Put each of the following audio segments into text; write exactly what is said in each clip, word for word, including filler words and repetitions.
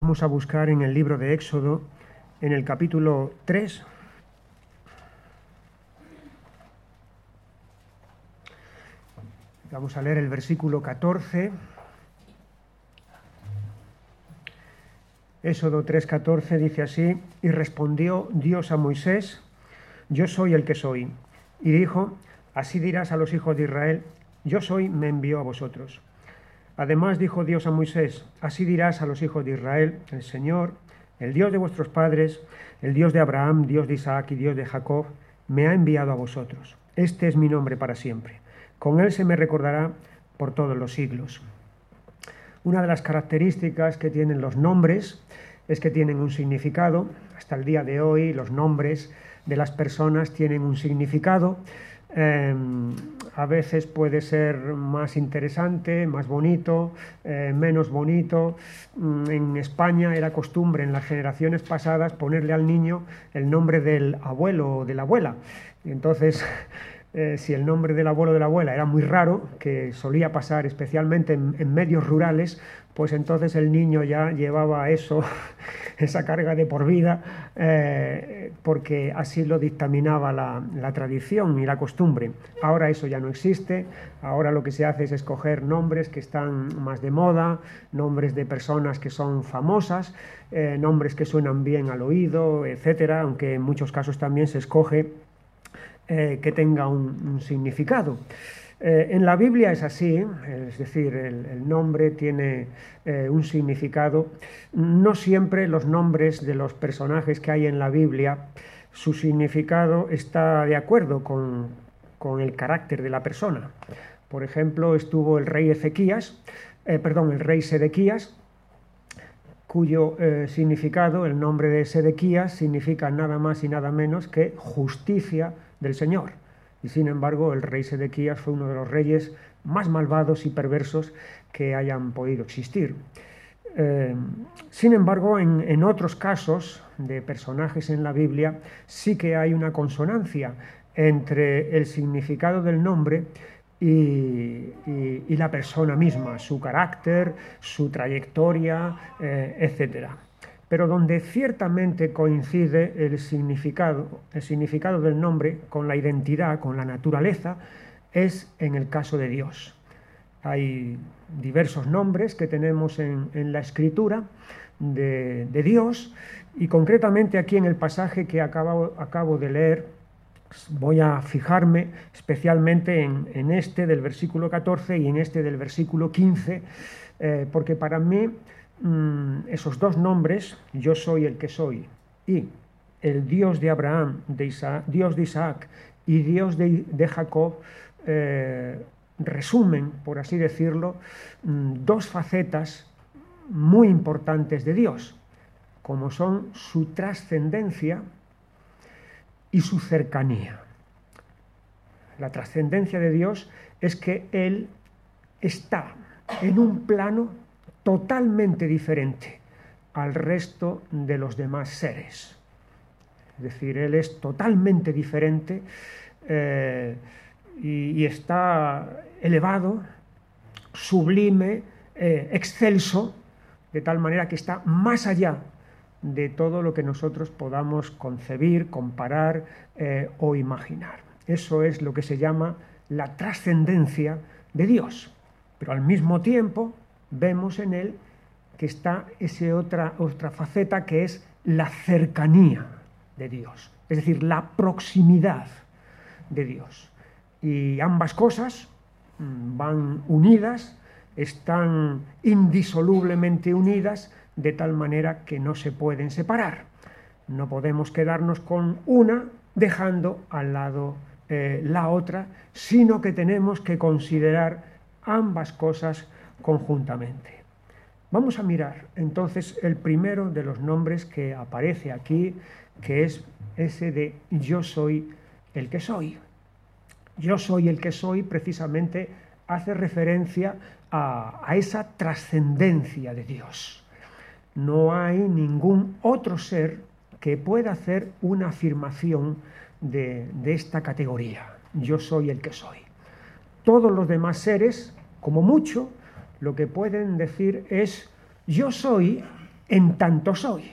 Vamos a buscar en el libro de Éxodo, en el capítulo tres. Vamos a leer el versículo catorce. Éxodo tres, catorce dice así: y respondió Dios a Moisés: yo soy el que soy. Y dijo: así dirás a los hijos de Israel: yo soy, me envió a vosotros. Además dijo Dios a Moisés: así dirás a los hijos de Israel: el Señor, el Dios de vuestros padres, el Dios de Abraham, Dios de Isaac y Dios de Jacob, me ha enviado a vosotros. Este es mi nombre para siempre. Con él se me recordará por todos los siglos. Una de las características que tienen los nombres es que tienen un significado. Hasta el día de hoy los nombres de las personas tienen un significado. Eh, a veces puede ser más interesante, más bonito, eh, menos bonito. En España era costumbre en las generaciones pasadas ponerle al niño el nombre del abuelo o de la abuela. Entonces, eh, si el nombre del abuelo o de la abuela era muy raro, que solía pasar especialmente en, en medios rurales, pues entonces el niño ya llevaba eso, esa carga de por vida, eh, porque así lo dictaminaba la, la tradición y la costumbre. Ahora eso ya no existe. Ahora lo que se hace es escoger nombres que están más de moda, nombres de personas que son famosas, eh, nombres que suenan bien al oído, etcétera, aunque en muchos casos también se escoge eh, que tenga un, un significado. Eh, en la Biblia es así, es decir, el, el nombre tiene eh, un significado. No siempre los nombres de los personajes que hay en la Biblia, su significado está de acuerdo con, con el carácter de la persona. Por ejemplo, estuvo el rey Ezequías, eh, perdón, el rey Sedequías, cuyo eh, significado, el nombre de Sedequías, significa nada más y nada menos que justicia del Señor. Y sin embargo, el rey Sedequías fue uno de los reyes más malvados y perversos que hayan podido existir. Eh, sin embargo, en, en otros casos de personajes en la Biblia sí que hay una consonancia entre el significado del nombre y, y, y la persona misma, su carácter, su trayectoria, eh, etcétera. Pero donde ciertamente coincide el significado, el significado del nombre con la identidad, con la naturaleza, es en el caso de Dios. Hay diversos nombres que tenemos en, en la Escritura de, de Dios, y concretamente aquí en el pasaje que acabo, acabo de leer, voy a fijarme especialmente en, en este del versículo catorce y en este del versículo quince, eh, porque para mí esos dos nombres, yo soy el que soy, y el Dios de Abraham, de Isaac, Dios de Isaac y Dios de, de Jacob, eh, resumen, por así decirlo, dos facetas muy importantes de Dios, como son su trascendencia y su cercanía. La trascendencia de Dios es que Él está en un plano totalmente diferente al resto de los demás seres. Es decir, Él es totalmente diferente eh, y, y está elevado, sublime, eh, excelso, de tal manera que está más allá de todo lo que nosotros podamos concebir, comparar eh, o imaginar. Eso es lo que se llama la trascendencia de Dios. Pero al mismo tiempo vemos en él que está esa otra, otra faceta, que es la cercanía de Dios, es decir, la proximidad de Dios. Y ambas cosas van unidas, están indisolublemente unidas, de tal manera que no se pueden separar. No podemos quedarnos con una dejando al lado eh, la otra, sino que tenemos que considerar ambas cosas conjuntamente. Vamos a mirar entonces el primero de los nombres que aparece aquí, que es ese de yo soy el que soy. Yo soy el que soy precisamente hace referencia a, a esa trascendencia de Dios. No hay ningún otro ser que pueda hacer una afirmación de, de esta categoría. Yo soy el que soy. Todos los demás seres, como mucho, lo que pueden decir es yo soy en tanto soy,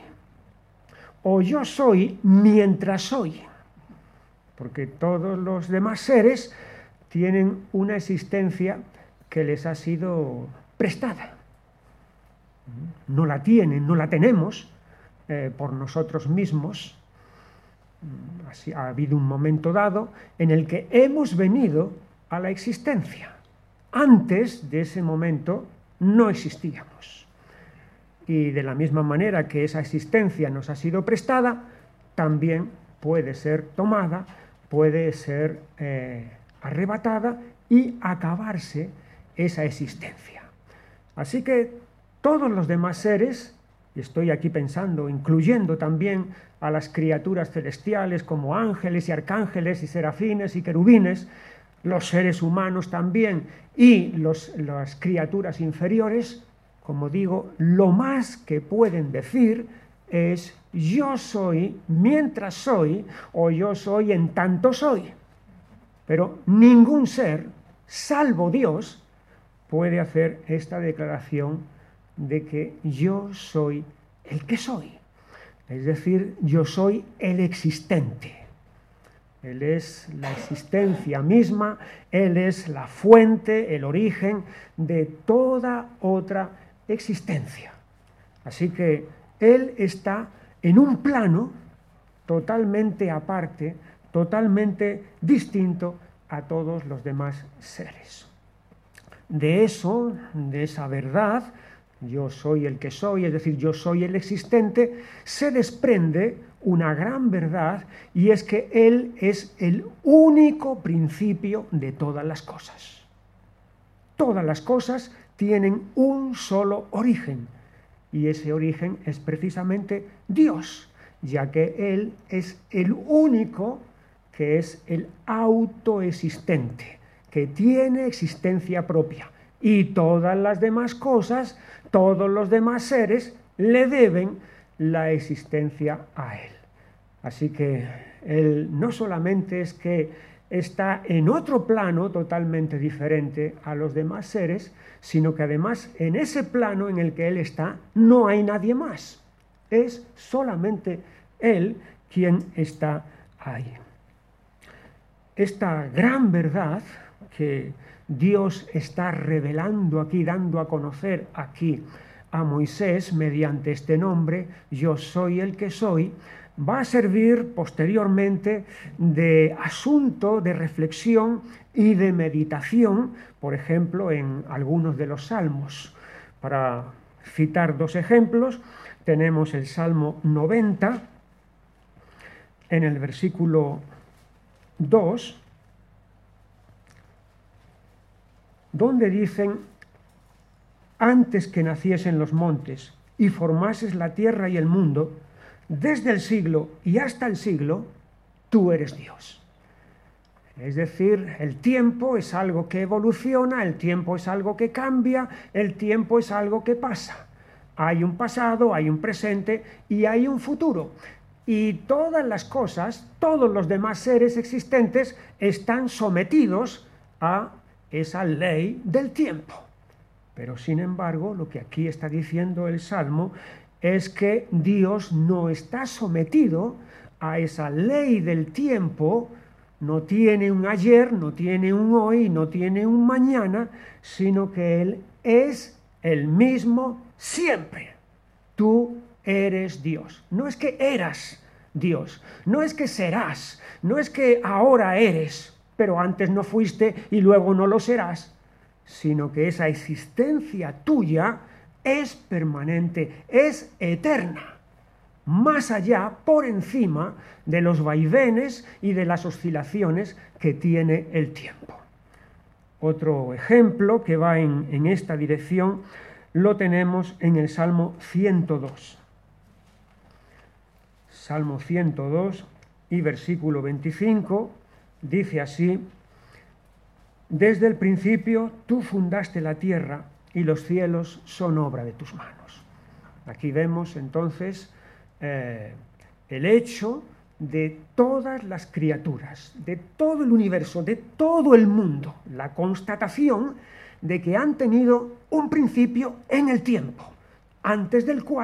o yo soy mientras soy, porque todos los demás seres tienen una existencia que les ha sido prestada. No la tienen, no la tenemos eh, por nosotros mismos. Así, ha habido un momento dado en el que hemos venido a la existencia. Antes de ese momento no existíamos. Y de la misma manera que esa existencia nos ha sido prestada, también puede ser tomada, puede ser eh, arrebatada y acabarse esa existencia. Así que todos los demás seres, y estoy aquí pensando, incluyendo también a las criaturas celestiales como ángeles y arcángeles y serafines y querubines, los seres humanos también y los, las criaturas inferiores, como digo, lo más que pueden decir es yo soy mientras soy o yo soy en tanto soy. Pero ningún ser, salvo Dios, puede hacer esta declaración de que yo soy el que soy. Es decir, yo soy el existente. Él es la existencia misma, Él es la fuente, el origen de toda otra existencia. Así que Él está en un plano totalmente aparte, totalmente distinto a todos los demás seres. De eso, de esa verdad, yo soy el que soy, es decir, yo soy el existente, se desprende una gran verdad, y es que Él es el único principio de todas las cosas. Todas las cosas tienen un solo origen, y ese origen es precisamente Dios, ya que Él es el único que es el autoexistente, que tiene existencia propia, y todas las demás cosas, todos los demás seres le deben la existencia a Él. Así que Él no solamente es que está en otro plano totalmente diferente a los demás seres, sino que además en ese plano en el que Él está no hay nadie más. Es solamente Él quien está ahí. Esta gran verdad que Dios está revelando aquí, dando a conocer aquí a Moisés mediante este nombre, yo soy el que soy, va a servir posteriormente de asunto de reflexión y de meditación, por ejemplo, en algunos de los salmos. Para citar dos ejemplos, tenemos el Salmo noventa, en el versículo dos, donde dicen: antes que naciesen los montes y formases la tierra y el mundo, desde el siglo y hasta el siglo, tú eres Dios. Es decir, el tiempo es algo que evoluciona, el tiempo es algo que cambia, el tiempo es algo que pasa. Hay un pasado, hay un presente y hay un futuro. Y todas las cosas, todos los demás seres existentes están sometidos a esa ley del tiempo. Pero sin embargo, lo que aquí está diciendo el Salmo es que Dios no está sometido a esa ley del tiempo, no tiene un ayer, no tiene un hoy, no tiene un mañana, sino que Él es el mismo siempre. Tú eres Dios. No es que eras Dios, no es que serás, no es que ahora eres, pero antes no fuiste y luego no lo serás, sino que esa existencia tuya es permanente, es eterna, más allá, por encima de los vaivenes y de las oscilaciones que tiene el tiempo. Otro ejemplo que va en, en esta dirección lo tenemos en el Salmo ciento dos. Salmo ciento dos y versículo veinticinco dice así: desde el principio tú fundaste la tierra y los cielos son obra de tus manos. Aquí vemos entonces eh, el hecho de todas las criaturas, de todo el universo, de todo el mundo, la constatación de que han tenido un principio en el tiempo, antes del cual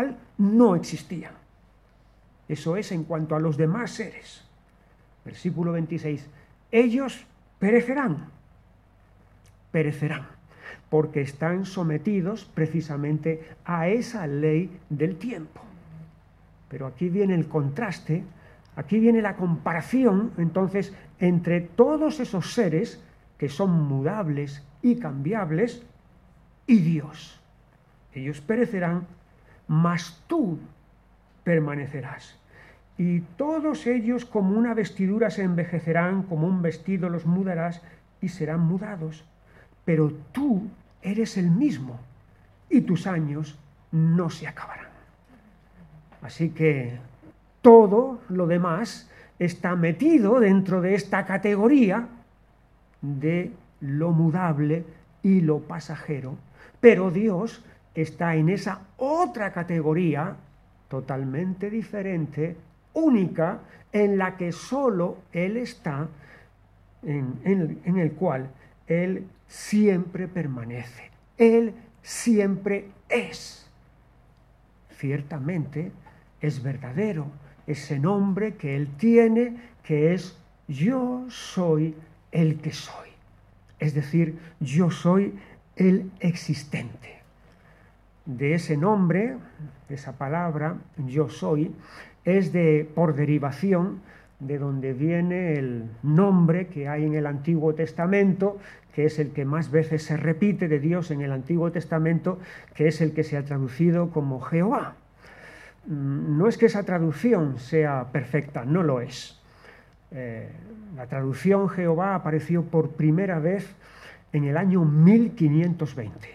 no existían. Eso es en cuanto a los demás seres. Versículo veintiséis. Ellos perecerán, perecerán, porque están sometidos precisamente a esa ley del tiempo. Pero aquí viene el contraste, aquí viene la comparación, entonces, entre todos esos seres que son mudables y cambiables y Dios. Ellos perecerán, mas tú permanecerás. Y todos ellos como una vestidura se envejecerán, como un vestido los mudarás y serán mudados. Pero tú eres el mismo y tus años no se acabarán. Así que todo lo demás está metido dentro de esta categoría de lo mudable y lo pasajero, pero Dios está en esa otra categoría totalmente diferente, única, en la que solo Él está, en, en, en el cual Él siempre permanece, Él siempre es. Ciertamente es verdadero ese nombre que Él tiene, que es yo soy el que soy. Es decir, yo soy el existente. De ese nombre, esa palabra, yo soy, es de, por derivación, de donde viene el nombre que hay en el Antiguo Testamento, que es el que más veces se repite de Dios en el Antiguo Testamento, que es el que se ha traducido como Jehová. No es que esa traducción sea perfecta, no lo es. Eh, la traducción Jehová apareció por primera vez en el año mil quinientos veinte.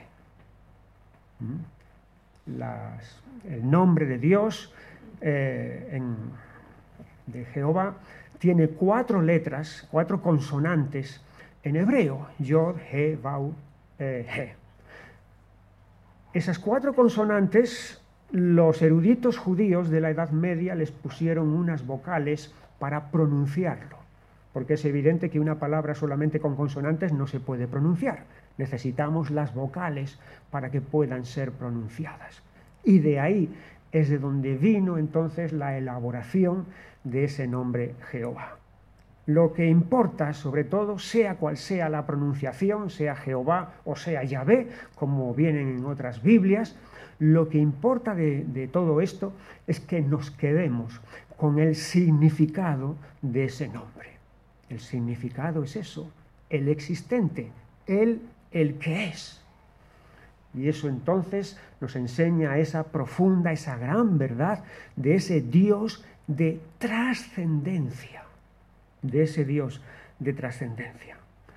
Las, el nombre de Dios eh, en, de Jehová tiene cuatro letras, cuatro consonantes en hebreo, Yod, He, Vau, eh, He. Esas cuatro consonantes, los eruditos judíos de la Edad Media les pusieron unas vocales para pronunciarlo, porque es evidente que una palabra solamente con consonantes no se puede pronunciar. Necesitamos las vocales para que puedan ser pronunciadas. Y de ahí es de donde vino entonces la elaboración de ese nombre Jehová. Lo que importa, sobre todo, sea cual sea la pronunciación, sea Jehová o sea Yahvé, como vienen en otras Biblias, lo que importa de, de todo esto es que nos quedemos con el significado de ese nombre. El significado es eso, el existente, el, el que es. Y eso entonces nos enseña esa profunda, esa gran verdad de ese Dios de trascendencia, de ese Dios de trascendencia.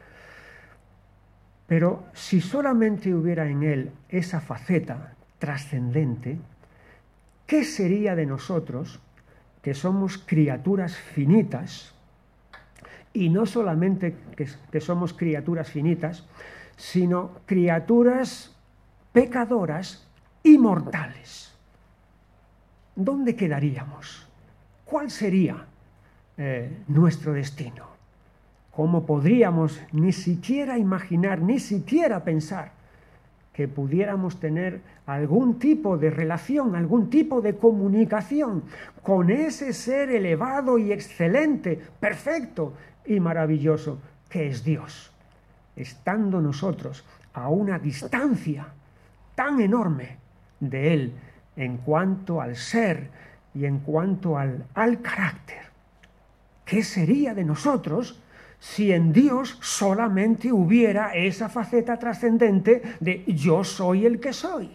Pero si solamente hubiera en él esa faceta trascendente, ¿qué sería de nosotros, que somos criaturas finitas? Y no solamente que, que somos criaturas finitas, sino criaturas pecadoras y mortales. ¿Dónde quedaríamos? ¿Cuál sería eh, nuestro destino? ¿Cómo podríamos ni siquiera imaginar, ni siquiera pensar que pudiéramos tener algún tipo de relación, algún tipo de comunicación con ese ser elevado y excelente, perfecto y maravilloso que es Dios, estando nosotros a una distancia tan enorme de Él en cuanto al ser y en cuanto al, al carácter? ¿Qué sería de nosotros si en Dios solamente hubiera esa faceta trascendente de yo soy el que soy?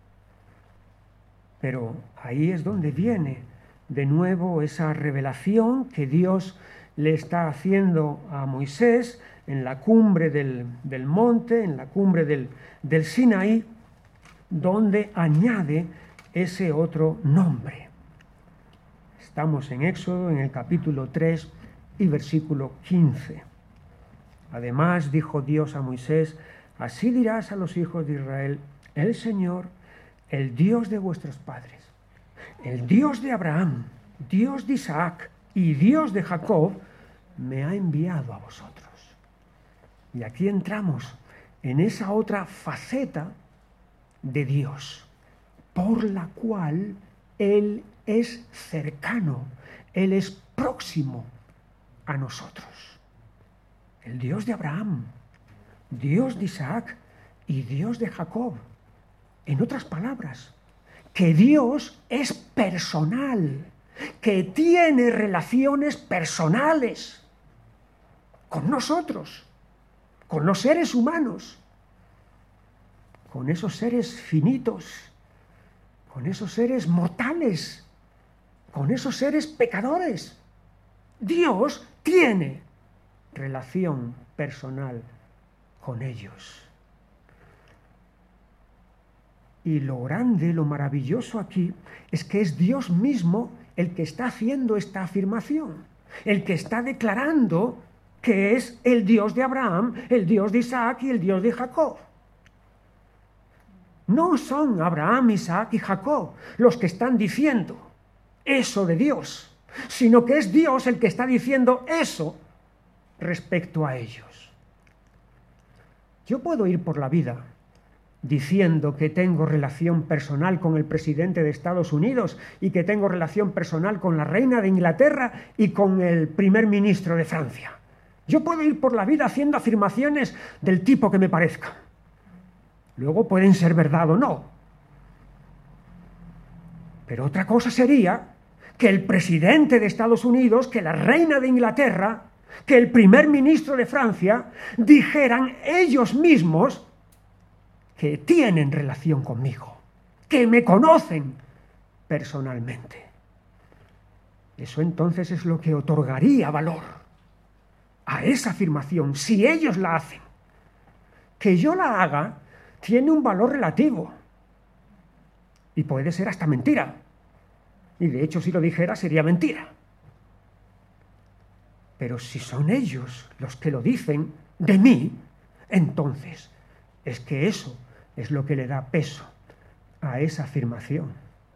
Pero ahí es donde viene de nuevo esa revelación que Dios le está haciendo a Moisés en la cumbre del, del monte, en la cumbre del, del Sinaí, donde añade ese otro nombre. Estamos en Éxodo, en el capítulo tres y versículo quince. Además dijo Dios a Moisés: así dirás a los hijos de Israel: el Señor, el Dios de vuestros padres, el Dios de Abraham, Dios de Isaac y Dios de Jacob, me ha enviado a vosotros. Y aquí entramos en esa otra faceta de Dios, por la cual Él es cercano, Él es próximo a nosotros. El Dios de Abraham, Dios de Isaac y Dios de Jacob. En otras palabras, que Dios es personal, que tiene relaciones personales con nosotros, con los seres humanos, con esos seres finitos, con esos seres mortales, con esos seres pecadores. Dios tiene relación personal con ellos. Y lo grande, lo maravilloso aquí, es que es Dios mismo el que está haciendo esta afirmación, el que está declarando que es el Dios de Abraham, el Dios de Isaac y el Dios de Jacob. No son Abraham, Isaac y Jacob los que están diciendo eso de Dios, sino que es Dios el que está diciendo eso respecto a ellos. Yo puedo ir por la vida diciendo que tengo relación personal con el presidente de Estados Unidos y que tengo relación personal con la reina de Inglaterra y con el primer ministro de Francia. Yo puedo ir por la vida haciendo afirmaciones del tipo que me parezca. Luego pueden ser verdad o no. Pero otra cosa sería que el presidente de Estados Unidos, que la reina de Inglaterra, que el primer ministro de Francia dijeran ellos mismos que tienen relación conmigo, que me conocen personalmente. Eso entonces es lo que otorgaría valor a esa afirmación, si ellos la hacen. Que yo la haga tiene un valor relativo y puede ser hasta mentira. Y de hecho, si lo dijera, sería mentira. Pero si son ellos los que lo dicen de mí, entonces es que eso es lo que le da peso a esa afirmación.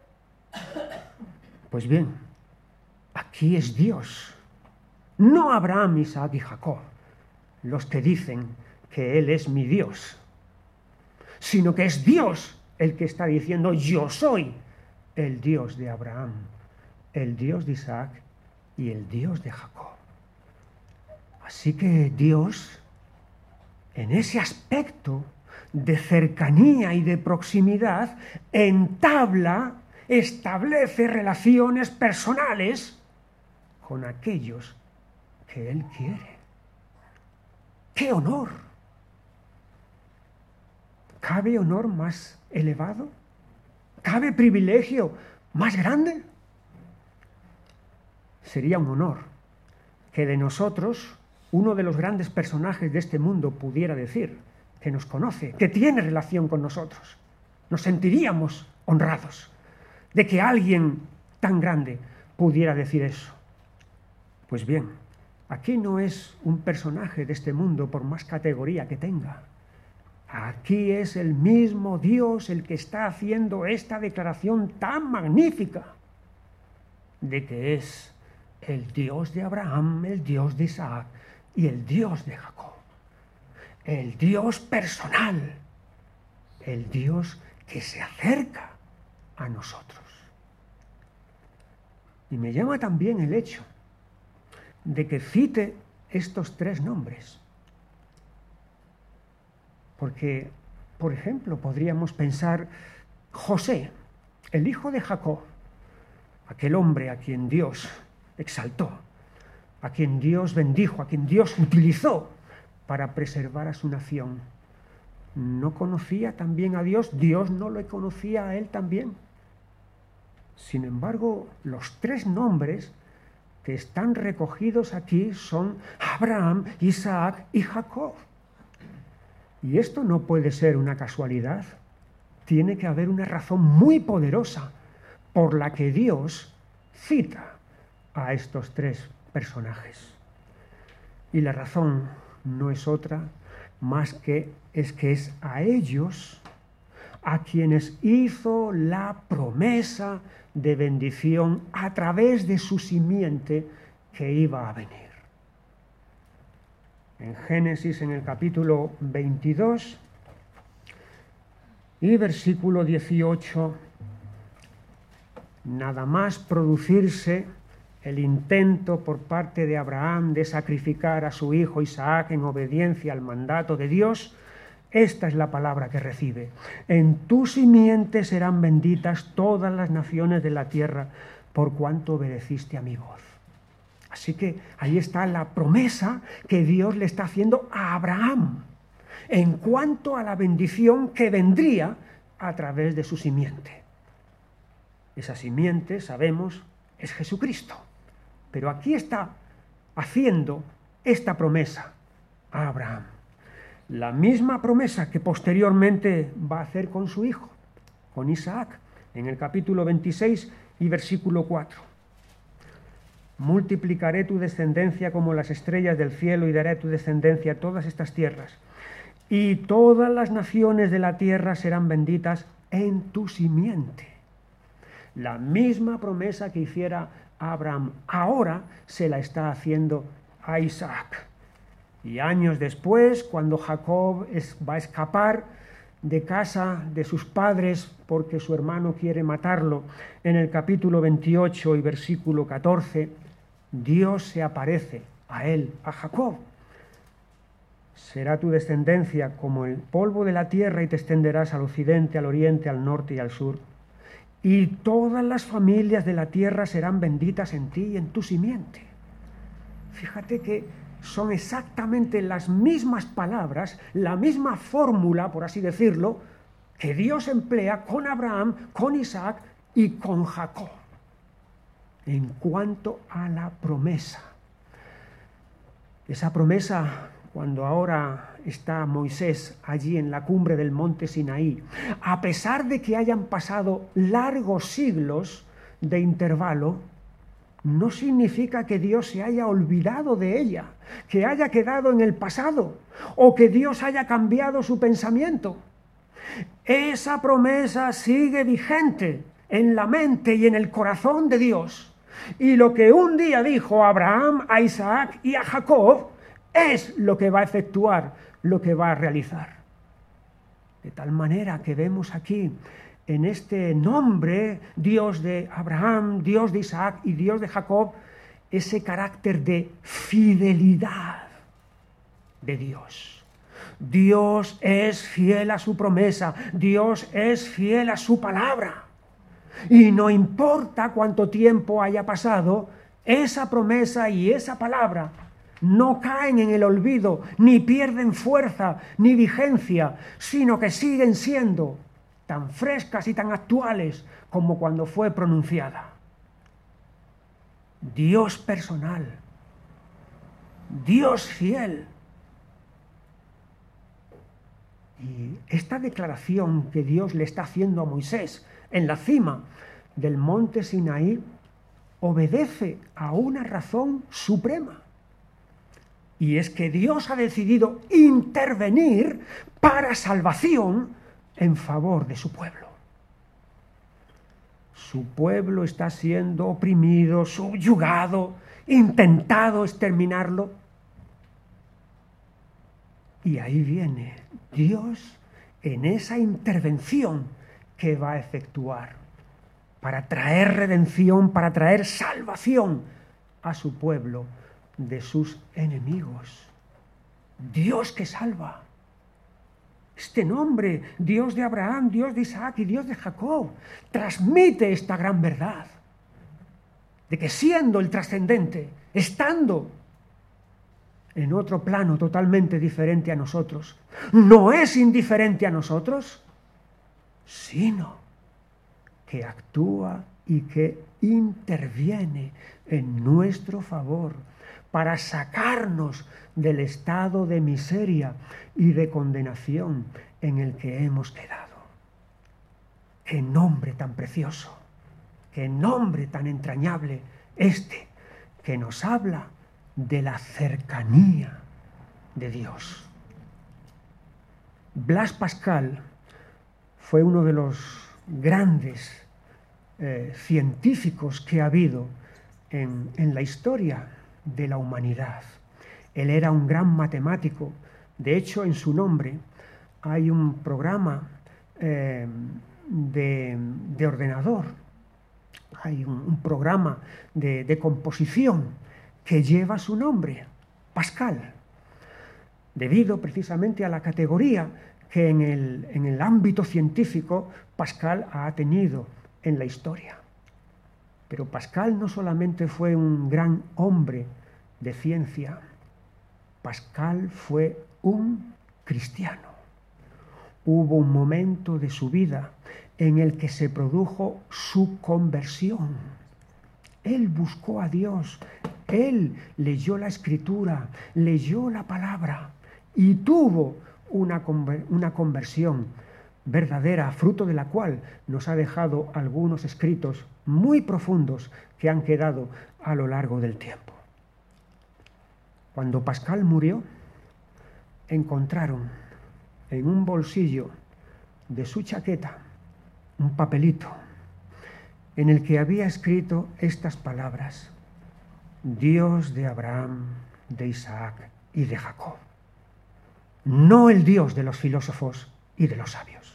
Pues bien, aquí es Dios, no Abraham, Isaac y Jacob, los que dicen que Él es mi Dios, sino que es Dios el que está diciendo: yo soy el Dios de Abraham, el Dios de Isaac y el Dios de Jacob. Así que Dios, en ese aspecto de cercanía y de proximidad, entabla, establece relaciones personales con aquellos que Él quiere. ¡Qué honor! ¿Cabe honor más elevado? ¿Cabe privilegio más grande? Sería un honor que de nosotros uno de los grandes personajes de este mundo pudiera decir que nos conoce, que tiene relación con nosotros. Nos sentiríamos honrados de que alguien tan grande pudiera decir eso. Pues bien, aquí no es un personaje de este mundo por más categoría que tenga. Aquí es el mismo Dios el que está haciendo esta declaración tan magnífica de que es el Dios de Abraham, el Dios de Isaac y el Dios de Jacob. El Dios personal, el Dios que se acerca a nosotros. Y me llama también el hecho de que cite estos tres nombres. Porque, por ejemplo, podríamos pensar José, el hijo de Jacob, aquel hombre a quien Dios exaltó, a quien Dios bendijo, a quien Dios utilizó para preservar a su nación. ¿No conocía también a Dios? ¿Dios no lo conocía a él también? Sin embargo, los tres nombres que están recogidos aquí son Abraham, Isaac y Jacob. Y esto no puede ser una casualidad. Tiene que haber una razón muy poderosa por la que Dios cita a estos tres personajes. Y la razón no es otra más que es que es a ellos a quienes hizo la promesa de bendición a través de su simiente que iba a venir. En Génesis, en el capítulo veintidós y versículo dieciocho, nada más producirse el intento por parte de Abraham de sacrificar a su hijo Isaac en obediencia al mandato de Dios, esta es la palabra que recibe: en tu simiente serán benditas todas las naciones de la tierra, por cuanto obedeciste a mi voz. Así que ahí está la promesa que Dios le está haciendo a Abraham en cuanto a la bendición que vendría a través de su simiente. Esa simiente, sabemos, es Jesucristo. Pero aquí está haciendo esta promesa a Abraham. La misma promesa que posteriormente va a hacer con su hijo, con Isaac, en el capítulo veintiséis y versículo cuatro. Multiplicaré tu descendencia como las estrellas del cielo y daré a tu descendencia todas estas tierras. Y todas las naciones de la tierra serán benditas en tu simiente. La misma promesa que hiciera Abraham ahora se la está haciendo a Isaac. Y años después, cuando Jacob es, va a escapar de casa de sus padres porque su hermano quiere matarlo, en el capítulo veintiocho y versículo catorce, Dios se aparece a él, a Jacob. Será tu descendencia como el polvo de la tierra y te extenderás al occidente, al oriente, al norte y al sur. Y todas las familias de la tierra serán benditas en ti y en tu simiente. Fíjate que son exactamente las mismas palabras, la misma fórmula, por así decirlo, que Dios emplea con Abraham, con Isaac y con Jacob. En cuanto a la promesa. Esa promesa, cuando ahora está Moisés allí en la cumbre del monte Sinaí, a pesar de que hayan pasado largos siglos de intervalo, no significa que Dios se haya olvidado de ella, que haya quedado en el pasado, o que Dios haya cambiado su pensamiento. Esa promesa sigue vigente en la mente y en el corazón de Dios. Y lo que un día dijo a Abraham, a Isaac y a Jacob, es lo que va a efectuar, lo que va a realizar. De tal manera que vemos aquí, en este nombre, Dios de Abraham, Dios de Isaac y Dios de Jacob, ese carácter de fidelidad de Dios. Dios es fiel a su promesa, Dios es fiel a su palabra. Y no importa cuánto tiempo haya pasado, esa promesa y esa palabra no caen en el olvido, ni pierden fuerza, ni vigencia, sino que siguen siendo tan frescas y tan actuales como cuando fue pronunciada. Dios personal, Dios fiel. Y esta declaración que Dios le está haciendo a Moisés en la cima del monte Sinaí obedece a una razón suprema. Y es que Dios ha decidido intervenir para salvación en favor de su pueblo. Su pueblo está siendo oprimido, subyugado, intentado exterminarlo. Y ahí viene Dios en esa intervención que va a efectuar para traer redención, para traer salvación a su pueblo de sus enemigos. Dios que salva. Este nombre, Dios de Abraham, Dios de Isaac y Dios de Jacob, transmite esta gran verdad de que siendo el trascendente, estando en otro plano totalmente diferente a nosotros, no es indiferente a nosotros, sino que actúa y que interviene en nuestro favor para sacarnos del estado de miseria y de condenación en el que hemos quedado. ¡Qué nombre tan precioso! ¡Qué nombre tan entrañable este que nos habla de la cercanía de Dios! Blaise Pascal fue uno de los grandes eh, científicos que ha habido en, en la historia de la humanidad. Él era un gran matemático. De hecho, en su nombre hay un programa eh, de, de ordenador hay un, un programa de, de composición que lleva su nombre, Pascal, debido precisamente a la categoría que en el, en el ámbito científico Pascal ha tenido en la historia. Pero Pascal no solamente fue un gran hombre de ciencia, Pascal fue un cristiano. Hubo un momento de su vida en el que se produjo su conversión. Él buscó a Dios, él leyó la Escritura, leyó la palabra y tuvo una, una conversión verdadera, fruto de la cual nos ha dejado algunos escritos muy profundos que han quedado a lo largo del tiempo. Cuando Pascal murió, encontraron en un bolsillo de su chaqueta un papelito en el que había escrito estas palabras: Dios de Abraham, de Isaac y de Jacob. No el Dios de los filósofos y de los sabios.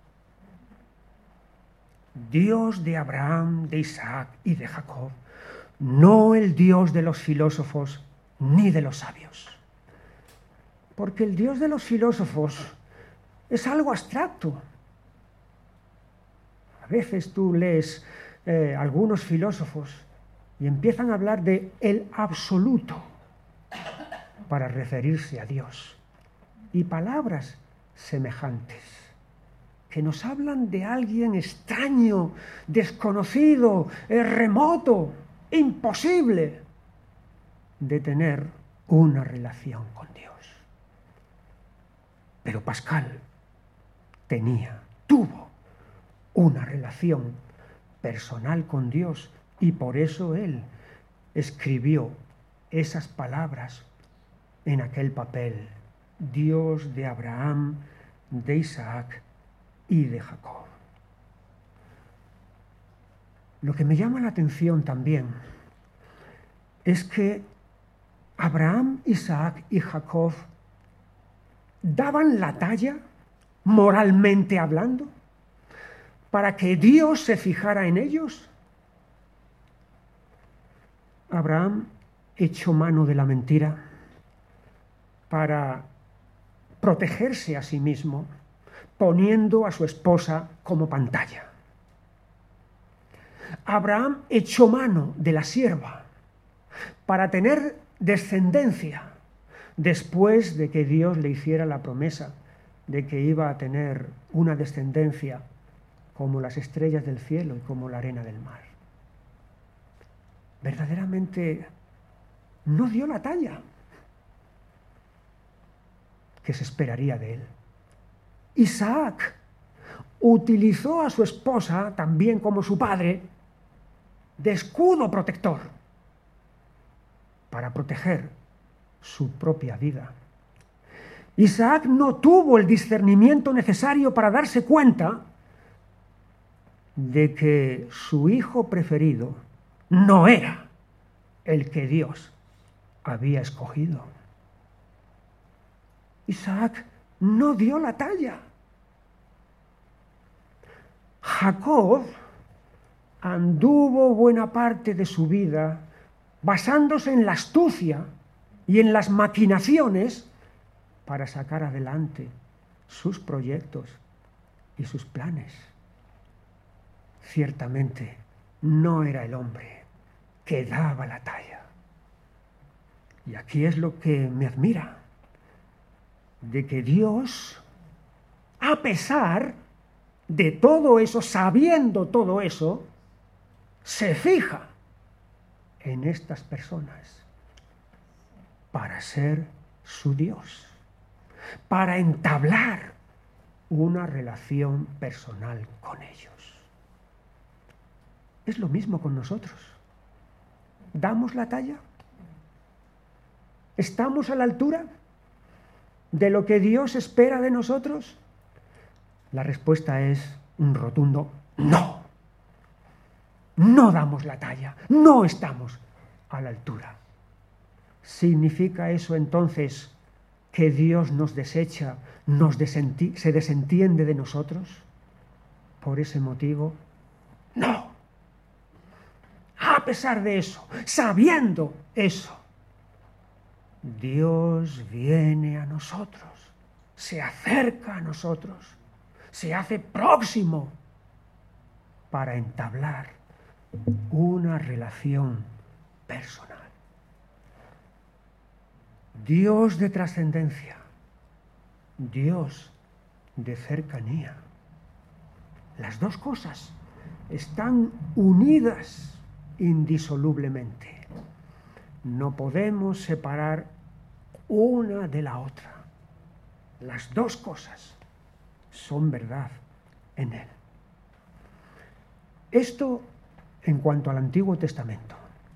Dios de Abraham, de Isaac y de Jacob. No el Dios de los filósofos ni de los sabios. Porque el Dios de los filósofos es algo abstracto. A veces tú lees eh, algunos filósofos y empiezan a hablar de el absoluto para referirse a Dios. Y palabras semejantes que nos hablan de alguien extraño, desconocido, eh, remoto, imposible de tener una relación con Dios. Pero Pascal tenía, tuvo una relación personal con Dios y por eso él escribió esas palabras en aquel papel: Dios de Abraham, de Isaac y de Jacob. Lo que me llama la atención también es que Abraham, Isaac y Jacob daban la talla, moralmente hablando, para que Dios se fijara en ellos. Abraham echó mano de la mentira para protegerse a sí mismo, poniendo a su esposa como pantalla. Abraham echó mano de la sierva para tener descendencia después de que Dios le hiciera la promesa de que iba a tener una descendencia como las estrellas del cielo y como la arena del mar. Verdaderamente no dio la talla que se esperaría de él. Isaac utilizó a su esposa, también como su padre, de escudo protector para proteger su propia vida. Isaac no tuvo el discernimiento necesario para darse cuenta de que su hijo preferido no era el que Dios había escogido. Isaac no dio la talla. Jacob anduvo buena parte de su vida basándose en la astucia y en las maquinaciones para sacar adelante sus proyectos y sus planes. Ciertamente no era el hombre que daba la talla. Y aquí es lo que me admira, de que Dios, a pesar de todo eso, sabiendo todo eso, se fija en estas personas para ser su Dios, para entablar una relación personal con ellos. Es lo mismo con nosotros. ¿Damos la talla? ¿Estamos a la altura de lo que Dios espera de nosotros? La respuesta es un rotundo no. No damos la talla, no estamos a la altura. ¿Significa eso entonces que Dios nos desecha, nos desenti- se desentiende de nosotros? Por ese motivo, no. a pesar de eso, sabiendo eso, Dios viene a nosotros, se acerca a nosotros, se hace próximo para entablar una relación personal. Dios de trascendencia, Dios de cercanía. Las dos cosas están unidas indisolublemente. No podemos separar una de la otra. Las dos cosas son verdad en Él. Esto en cuanto al Antiguo Testamento.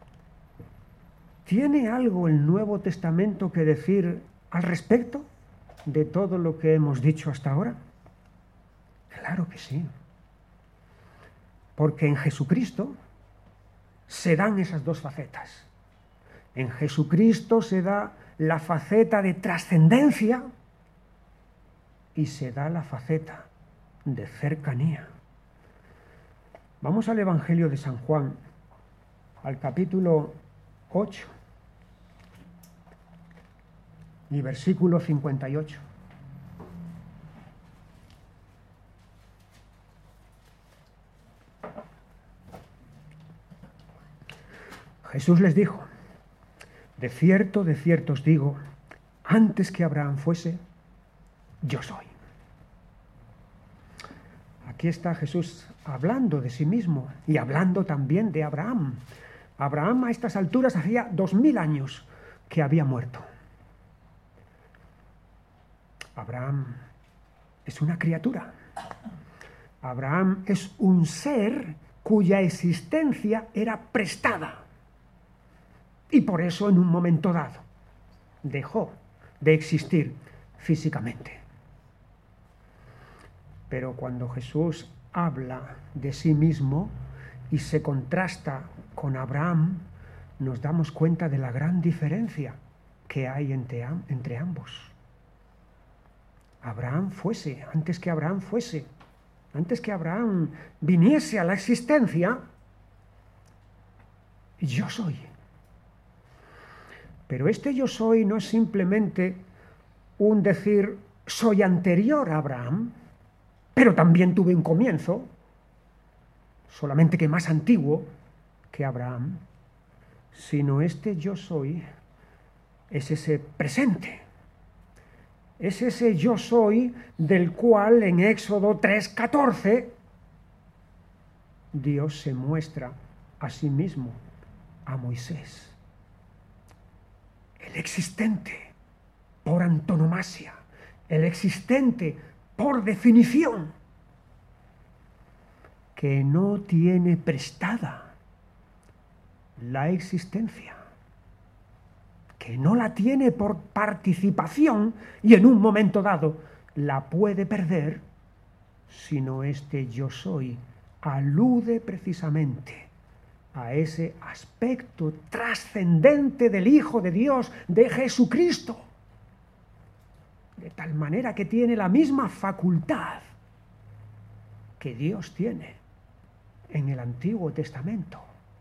¿Tiene algo el Nuevo Testamento que decir al respecto de todo lo que hemos dicho hasta ahora? Claro que sí. Porque en Jesucristo se dan esas dos facetas. En Jesucristo se da la faceta de trascendencia y se da la faceta de cercanía. Vamos al Evangelio de San Juan, al capítulo ocho y versículo cincuenta y ocho. Jesús les dijo: de cierto, de cierto os digo, antes que Abraham fuese, yo soy. Aquí está Jesús hablando de sí mismo y hablando también de Abraham. Abraham a estas alturas hacía dos mil años que había muerto. Abraham es una criatura. Abraham es un ser cuya existencia era prestada. Y por eso en un momento dado dejó de existir físicamente. Pero cuando Jesús habla de sí mismo y se contrasta con Abraham, nos damos cuenta de la gran diferencia que hay entre, entre ambos. Abraham fuese, antes que Abraham fuese, antes que Abraham viniese a la existencia, yo soy. Pero este yo soy no es simplemente un decir soy anterior a Abraham, pero también tuve un comienzo, solamente que más antiguo que Abraham, sino este yo soy es ese presente, es ese yo soy del cual en Éxodo tres catorce Dios se muestra a sí mismo a Moisés. El existente por antonomasia, el existente por definición, que no tiene prestada la existencia, que no la tiene por participación y en un momento dado la puede perder, sino este yo soy alude precisamente a ese aspecto trascendente del Hijo de Dios, de Jesucristo, de tal manera que tiene la misma facultad que Dios tiene en el Antiguo Testamento.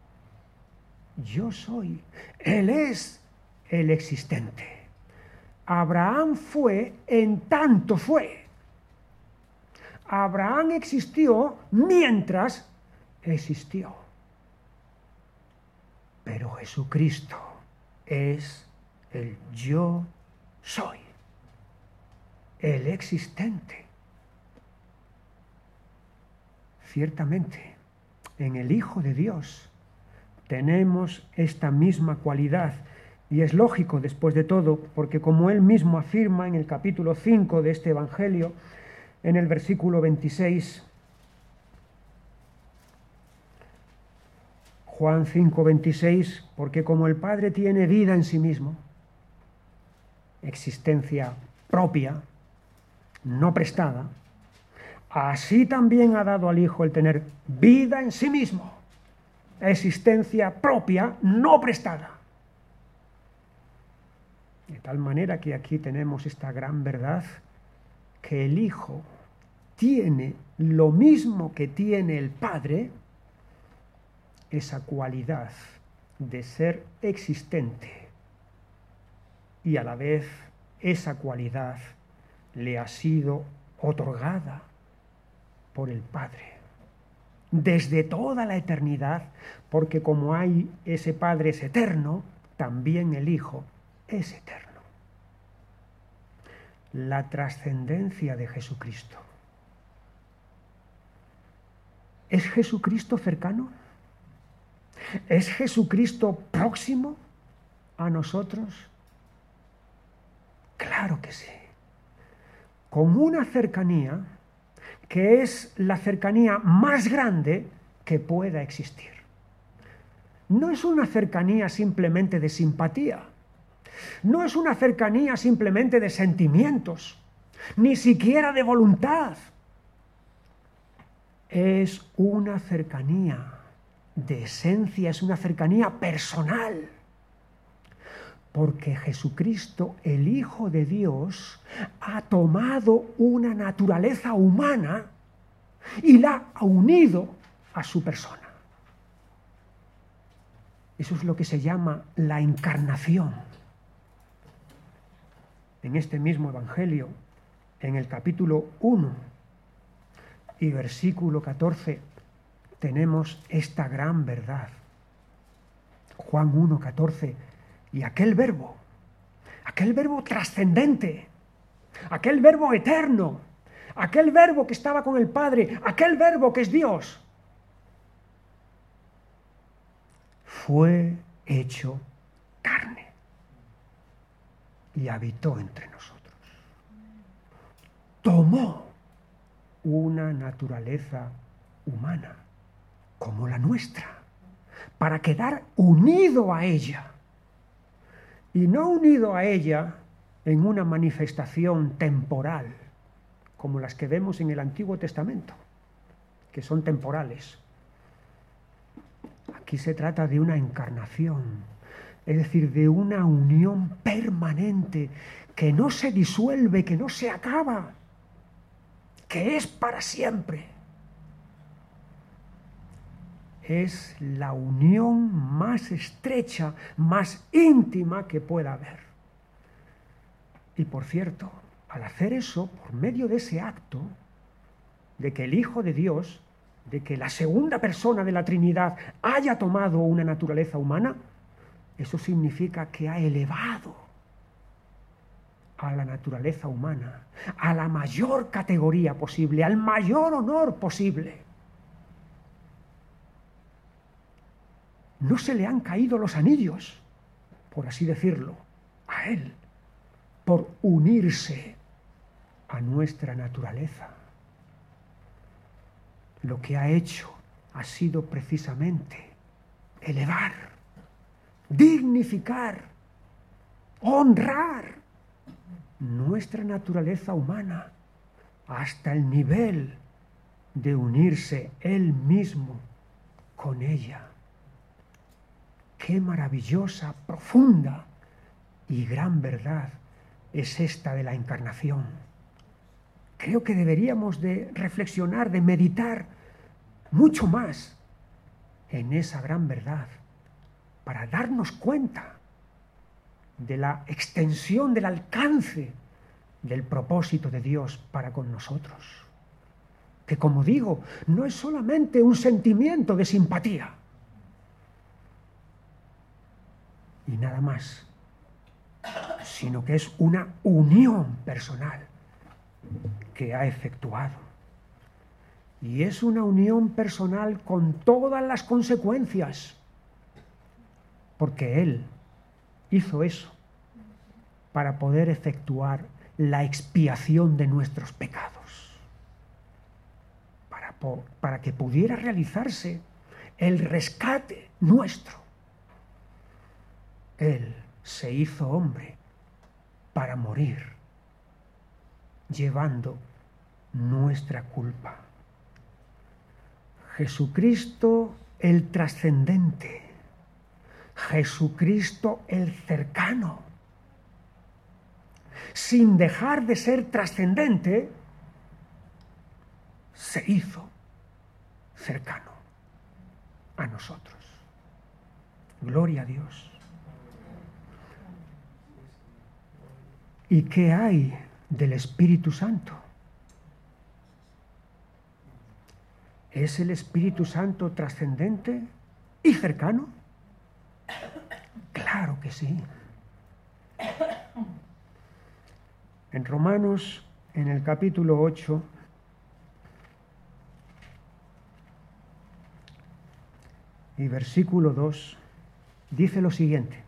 Yo soy, Él es el existente. Abraham fue en tanto fue. Abraham existió mientras existió. Pero Jesucristo es el yo soy, el existente. Ciertamente, en el Hijo de Dios tenemos esta misma cualidad, y es lógico después de todo, porque como él mismo afirma en el capítulo cinco de este Evangelio, en el versículo veintiséis, Juan cinco veintiséis, porque como el Padre tiene vida en sí mismo, existencia propia, no prestada, así también ha dado al Hijo el tener vida en sí mismo, existencia propia, no prestada. De tal manera que aquí tenemos esta gran verdad, que el Hijo tiene lo mismo que tiene el Padre, esa cualidad de ser existente y a la vez esa cualidad le ha sido otorgada por el Padre desde toda la eternidad, porque como hay ese Padre es eterno, también el Hijo es eterno. La trascendencia de Jesucristo. ¿Es Jesucristo cercano? ¿Es Jesucristo próximo a nosotros? Claro que sí. Con una cercanía que es la cercanía más grande que pueda existir. No es una cercanía simplemente de simpatía, no es una cercanía simplemente de sentimientos, ni siquiera de voluntad. Es una cercanía de esencia, es una cercanía personal. Porque Jesucristo, el Hijo de Dios, ha tomado una naturaleza humana y la ha unido a su persona. Eso es lo que se llama la encarnación. En este mismo Evangelio, en el capítulo uno y versículo catorce, tenemos esta gran verdad. Juan uno, catorce. Y aquel verbo, aquel verbo trascendente, aquel verbo eterno, aquel verbo que estaba con el Padre, aquel verbo que es Dios, fue hecho carne y habitó entre nosotros. Tomó una naturaleza humana como la nuestra, para quedar unido a ella. Y no unido a ella en una manifestación temporal, como las que vemos en el Antiguo Testamento, que son temporales. Aquí se trata de una encarnación, es decir, de una unión permanente que no se disuelve, que no se acaba, que es para siempre. Es la unión más estrecha, más íntima que pueda haber. Y por cierto, al hacer eso, por medio de ese acto, de que el Hijo de Dios, de que la segunda persona de la Trinidad haya tomado una naturaleza humana, eso significa que ha elevado a la naturaleza humana a la mayor categoría posible, al mayor honor posible. No se le han caído los anillos, por así decirlo, a él, por unirse a nuestra naturaleza. Lo que ha hecho ha sido precisamente elevar, dignificar, honrar nuestra naturaleza humana hasta el nivel de unirse él mismo con ella. Qué maravillosa, profunda y gran verdad es esta de la encarnación. Creo que deberíamos de reflexionar, de meditar mucho más en esa gran verdad para darnos cuenta de la extensión, del alcance del propósito de Dios para con nosotros. Que, como digo, no es solamente un sentimiento de simpatía y nada más, sino que es una unión personal que ha efectuado. Y es una unión personal con todas las consecuencias, porque Él hizo eso para poder efectuar la expiación de nuestros pecados, para, para que pudiera realizarse el rescate nuestro. Él se hizo hombre para morir, llevando nuestra culpa. Jesucristo el trascendente, Jesucristo el cercano, sin dejar de ser trascendente, se hizo cercano a nosotros. Gloria a Dios. ¿Y qué hay del Espíritu Santo? ¿Es el Espíritu Santo trascendente y cercano? Claro que sí. En Romanos, en el capítulo ocho, y versículo dos, dice lo siguiente: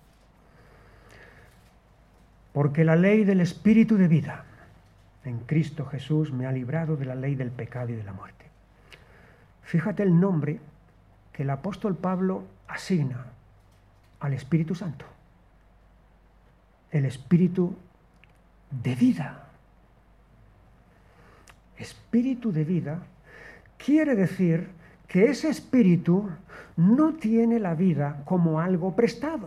porque la ley del Espíritu de vida en Cristo Jesús me ha librado de la ley del pecado y de la muerte. Fíjate el nombre que el apóstol Pablo asigna al Espíritu Santo: el Espíritu de vida. Espíritu de vida quiere decir que ese espíritu no tiene la vida como algo prestado,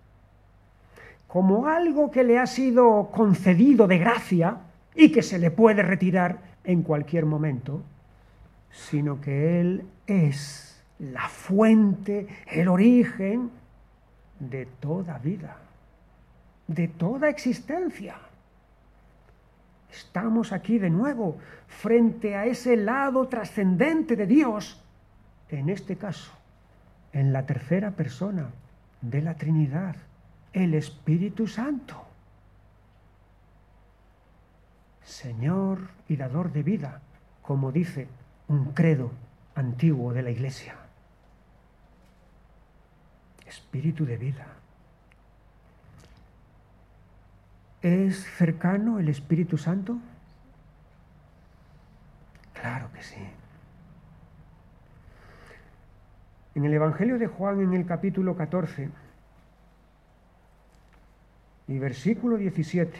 como algo que le ha sido concedido de gracia y que se le puede retirar en cualquier momento, sino que Él es la fuente, el origen de toda vida, de toda existencia. Estamos aquí de nuevo frente a ese lado trascendente de Dios, en este caso, en la tercera persona de la Trinidad, el Espíritu Santo, Señor y dador de vida, como dice un credo antiguo de la Iglesia. Espíritu de vida. ¿Es cercano el Espíritu Santo? Claro que sí. En el Evangelio de Juan, en el capítulo catorce y versículo diecisiete,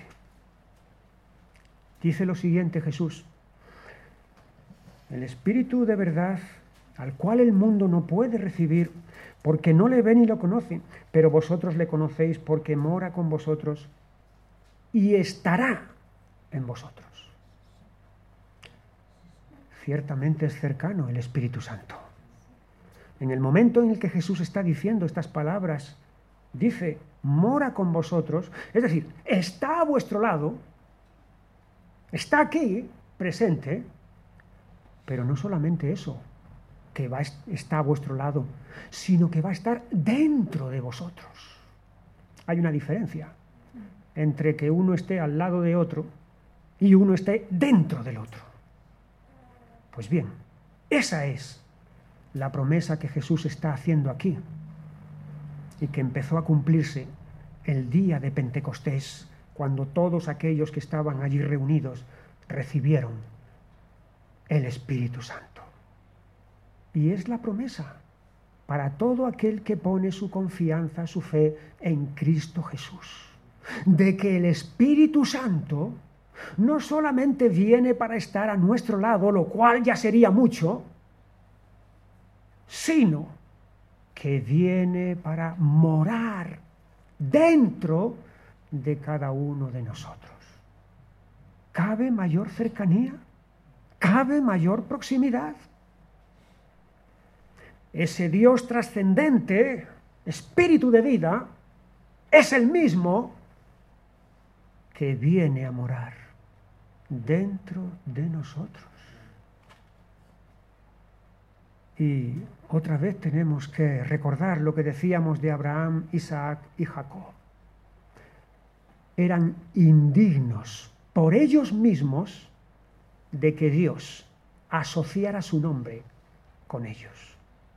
dice lo siguiente Jesús: el Espíritu de verdad, al cual el mundo no puede recibir, porque no le ve ni lo conoce, pero vosotros le conocéis porque mora con vosotros y estará en vosotros. Ciertamente es cercano el Espíritu Santo. En el momento en el que Jesús está diciendo estas palabras, dice, mora con vosotros, es decir, está a vuestro lado, está aquí, presente, pero no solamente eso, que va, está a vuestro lado, sino que va a estar dentro de vosotros. Hay una diferencia entre que uno esté al lado de otro y uno esté dentro del otro. Pues bien, esa es la promesa que Jesús está haciendo aquí y que empezó a cumplirse el día de Pentecostés, cuando todos aquellos que estaban allí reunidos recibieron el Espíritu Santo. Y es la promesa para todo aquel que pone su confianza, su fe en Cristo Jesús, de que el Espíritu Santo no solamente viene para estar a nuestro lado, lo cual ya sería mucho, sino que viene para morar dentro de cada uno de nosotros. ¿Cabe mayor cercanía? ¿Cabe mayor proximidad? Ese Dios trascendente, Espíritu de vida, es el mismo que viene a morar dentro de nosotros. Y otra vez tenemos que recordar lo que decíamos de Abraham, Isaac y Jacob. Eran indignos por ellos mismos de que Dios asociara su nombre con ellos.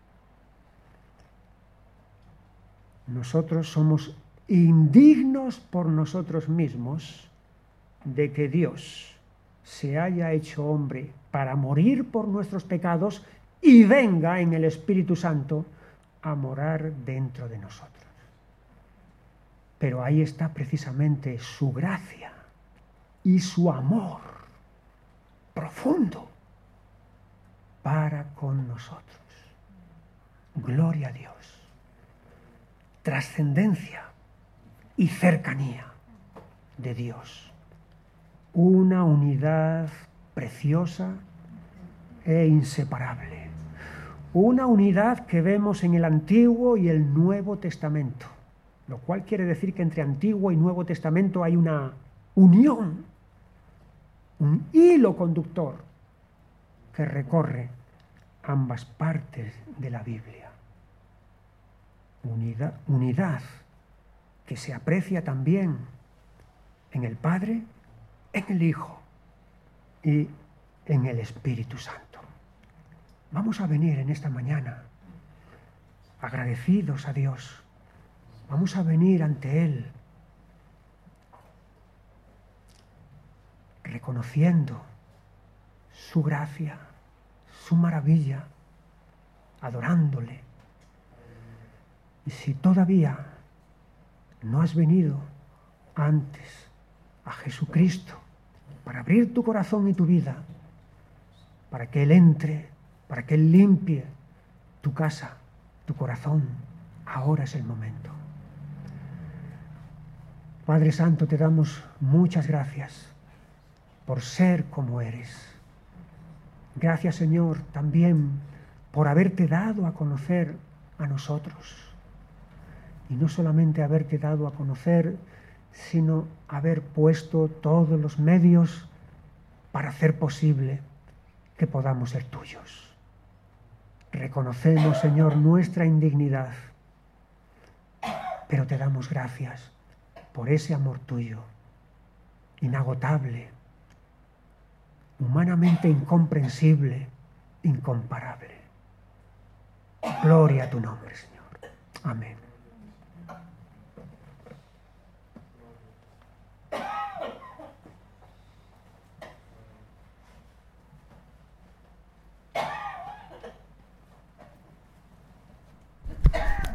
Nosotros somos indignos por nosotros mismos de que Dios se haya hecho hombre para morir por nuestros pecados y venga en el Espíritu Santo a morar dentro de nosotros. Pero ahí está precisamente su gracia y su amor profundo para con nosotros. Gloria a Dios. Trascendencia y cercanía de Dios. Una unidad preciosa e inseparable. Una unidad que vemos en el Antiguo y el Nuevo Testamento, lo cual quiere decir que entre Antiguo y Nuevo Testamento hay una unión, un hilo conductor que recorre ambas partes de la Biblia. Unidad, unidad que se aprecia también en el Padre, en el Hijo y en el Espíritu Santo. Vamos a venir en esta mañana agradecidos a Dios. Vamos a venir ante Él reconociendo su gracia, su maravilla, adorándole. Y si todavía no has venido antes a Jesucristo para abrir tu corazón y tu vida, para que Él entre, para que Él limpie tu casa, tu corazón, ahora es el momento. Padre Santo, te damos muchas gracias por ser como eres. Gracias, Señor, también por haberte dado a conocer a nosotros. Y no solamente haberte dado a conocer, sino haber puesto todos los medios para hacer posible que podamos ser tuyos. Reconocemos, Señor, nuestra indignidad, pero te damos gracias por ese amor tuyo, inagotable, humanamente incomprensible, incomparable. Gloria a tu nombre, Señor. Amén.